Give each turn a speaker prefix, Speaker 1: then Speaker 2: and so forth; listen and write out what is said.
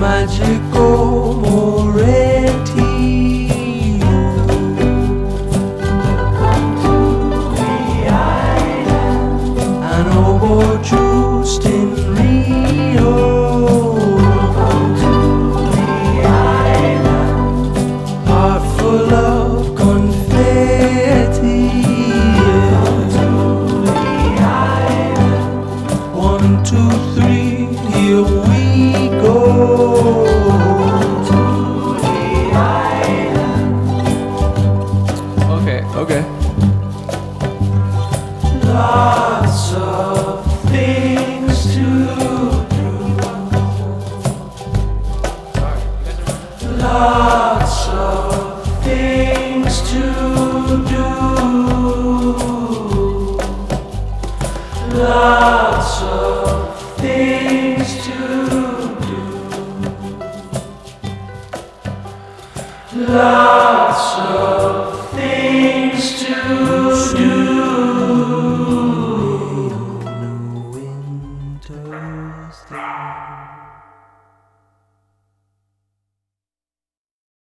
Speaker 1: magical Moretti. Welcome to the island. An oboe juiced in Rio. Welcome to the island. Heart full of confetti. Welcome to the island. 1, 2, 3, here we go. To the island.
Speaker 2: Okay.
Speaker 1: Lots of things to do. Lots of things to do. Lots of things to do. Lots